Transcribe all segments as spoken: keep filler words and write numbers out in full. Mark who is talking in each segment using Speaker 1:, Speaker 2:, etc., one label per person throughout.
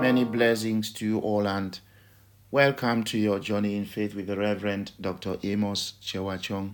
Speaker 1: Many blessings to you all, and welcome to your journey in faith with the Reverend Doctor Amos Chewachong.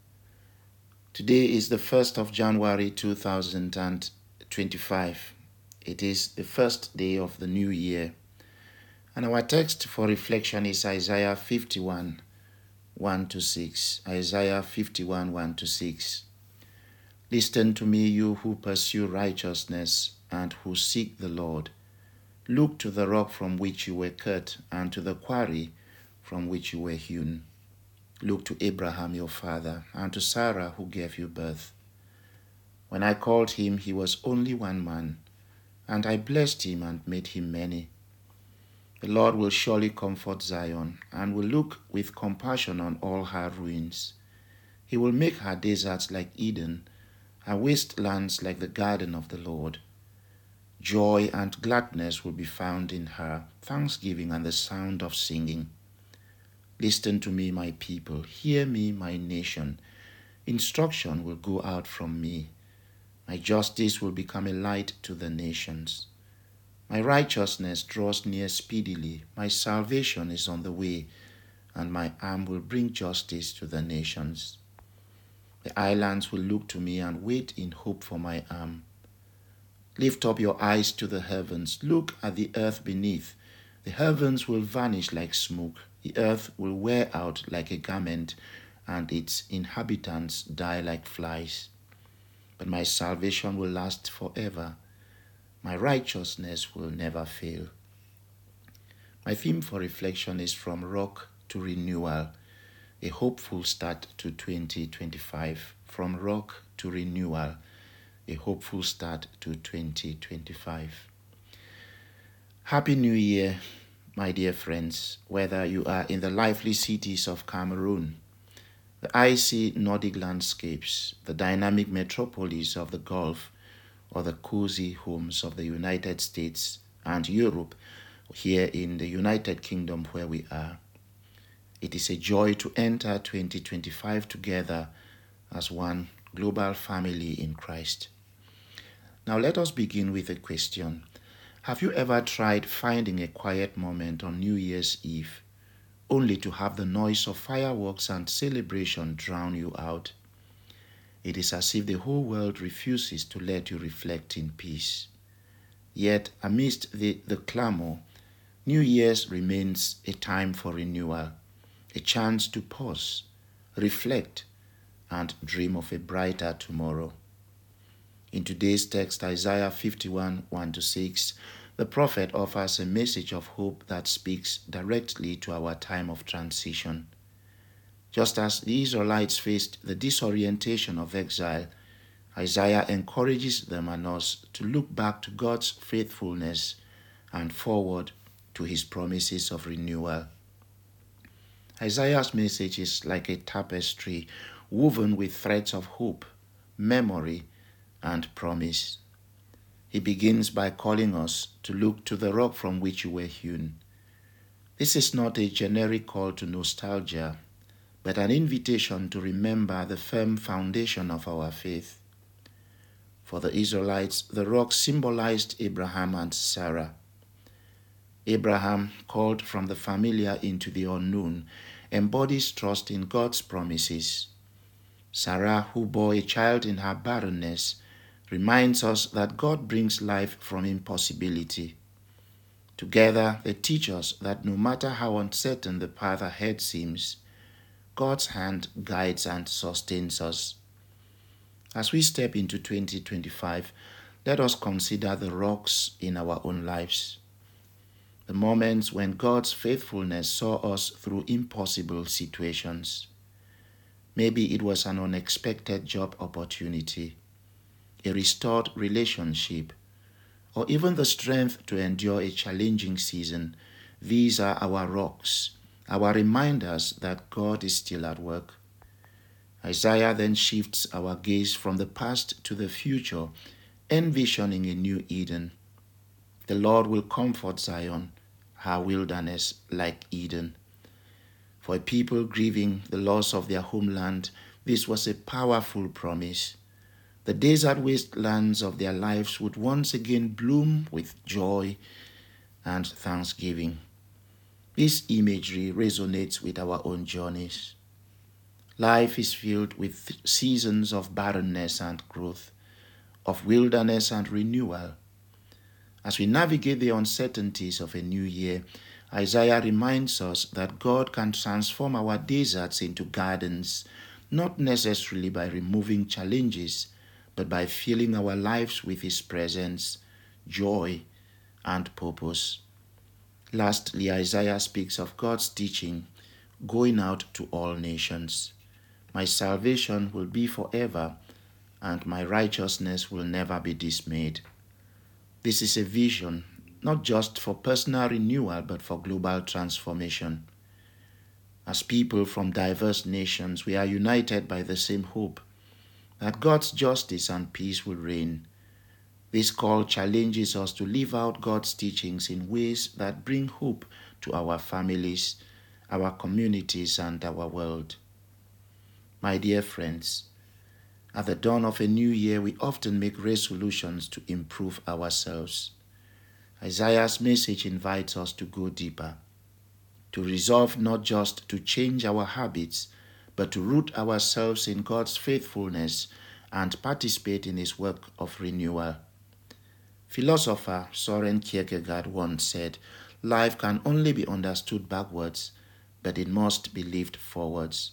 Speaker 1: Today is the first of January two thousand twenty-five. It is the first day of the new year. And our text for reflection is Isaiah fifty-one, one to six. Isaiah fifty-one, one to six. Listen to me, you who pursue righteousness and who seek the Lord. Look to the rock from which you were cut, and to the quarry from which you were hewn. Look to Abraham your father, and to Sarah who gave you birth. When I called him, he was only one man, and I blessed him and made him many. The Lord will surely comfort Zion, and will look with compassion on all her ruins. He will make her deserts like Eden, her wastelands like the garden of the Lord. Joy and gladness will be found in her, thanksgiving and the sound of singing. Listen to me, my people. Hear me, my nation. Instruction will go out from me. My justice will become a light to the nations. My righteousness draws near speedily. My salvation is on the way, and my arm will bring justice to the nations. The islands will look to me and wait in hope for my arm. Lift up your eyes to the heavens. Look at the earth beneath. The heavens will vanish like smoke. The earth will wear out like a garment, and its inhabitants die like flies. But my salvation will last forever. My righteousness will never fail. My theme for reflection is From Rock to Renewal, a hopeful start to twenty twenty-five. From Rock to Renewal, a hopeful start to twenty twenty-five. Happy New Year, my dear friends, whether you are in the lively cities of Cameroon, the icy Nordic landscapes, the dynamic metropolis of the Gulf, or the cozy homes of the United States and Europe, here in the United Kingdom where we are. It is a joy to enter twenty twenty-five together as one global family in Christ. Now let us begin with a question. Have you ever tried finding a quiet moment on New Year's Eve, only to have the noise of fireworks and celebration drown you out? It is as if the whole world refuses to let you reflect in peace. Yet, amidst the, the clamor, New Year's remains a time for renewal, a chance to pause, reflect, and dream of a brighter tomorrow. In today's text, Isaiah fifty-one, one to six, the prophet offers a message of hope that speaks directly to our time of transition. Just as the Israelites faced the disorientation of exile, Isaiah encourages them and us to look back to God's faithfulness and forward to his promises of renewal. Isaiah's message is like a tapestry woven with threads of hope, memory, and promise. He begins by calling us to look to the rock from which you were hewn. This is not a generic call to nostalgia, but an invitation to remember the firm foundation of our faith. For the Israelites, the rock symbolized Abraham and Sarah. Abraham, called from the familiar into the unknown, embodies trust in God's promises. Sarah, who bore a child in her barrenness, reminds us that God brings life from impossibility. Together, they teach us that no matter how uncertain the path ahead seems, God's hand guides and sustains us. As we step into twenty twenty-five, let us consider the rocks in our own lives. The moments when God's faithfulness saw us through impossible situations. Maybe it was an unexpected job opportunity, a restored relationship, or even the strength to endure a challenging season. These are our rocks, our reminders that God is still at work. Isaiah then shifts our gaze from the past to the future, envisioning a new Eden. The Lord will comfort Zion, her wilderness like Eden. For a people grieving the loss of their homeland, this was a powerful promise. The desert wastelands of their lives would once again bloom with joy and thanksgiving. This imagery resonates with our own journeys. Life is filled with seasons of barrenness and growth, of wilderness and renewal. As we navigate the uncertainties of a new year, Isaiah reminds us that God can transform our deserts into gardens, not necessarily by removing challenges, but by filling our lives with His presence, joy, and purpose. Lastly, Isaiah speaks of God's teaching going out to all nations. My salvation will be forever, and my righteousness will never be dismayed. This is a vision, not just for personal renewal, but for global transformation. As people from diverse nations, we are united by the same hope that God's justice and peace will reign. This call challenges us to live out God's teachings in ways that bring hope to our families, our communities, and our world. My dear friends, at the dawn of a new year, we often make resolutions to improve ourselves. Isaiah's message invites us to go deeper, to resolve not just to change our habits, but to root ourselves in God's faithfulness and participate in His work of renewal. Philosopher Søren Kierkegaard once said, "Life can only be understood backwards, but it must be lived forwards."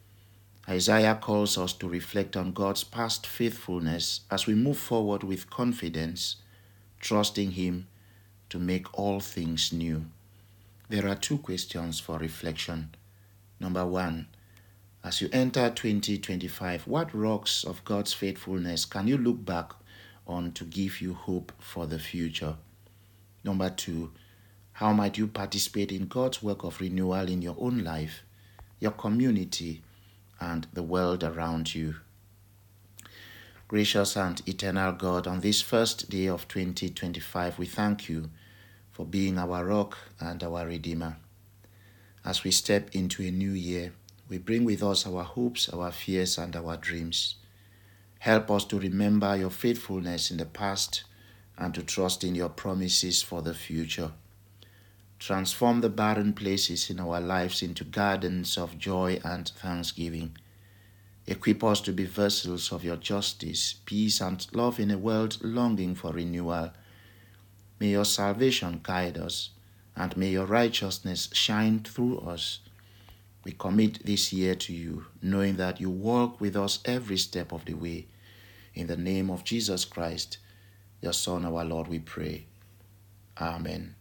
Speaker 1: Isaiah calls us to reflect on God's past faithfulness as we move forward with confidence, trusting Him to make all things new. There are two questions for reflection. Number one, as you enter twenty twenty-five, what rocks of God's faithfulness can you look back on to give you hope for the future? Number two, how might you participate in God's work of renewal in your own life, your community, and the world around you? Gracious and eternal God, on this first day of twenty twenty-five, we thank you for being our rock and our Redeemer. As we step into a new year, we bring with us our hopes, our fears, and our dreams. Help us to remember your faithfulness in the past and to trust in your promises for the future. Transform the barren places in our lives into gardens of joy and thanksgiving. Equip us to be vessels of your justice, peace, and love in a world longing for renewal. May your salvation guide us, and may your righteousness shine through us. We commit this year to you, knowing that you walk with us every step of the way. In the name of Jesus Christ, your Son, our Lord, we pray. Amen.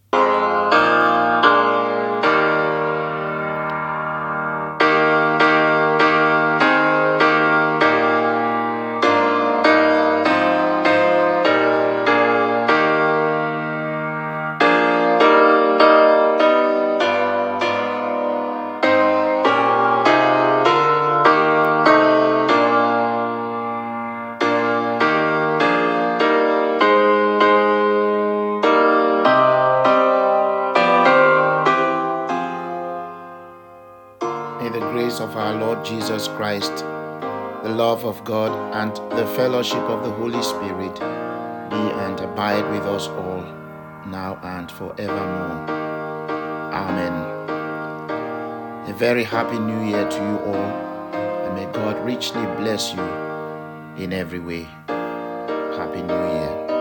Speaker 1: May the grace of our Lord Jesus Christ, the love of God, and the fellowship of the Holy Spirit be and abide with us all, now and forevermore. Amen. A very happy new year to you all, and may God richly bless you in every way. Happy New Year.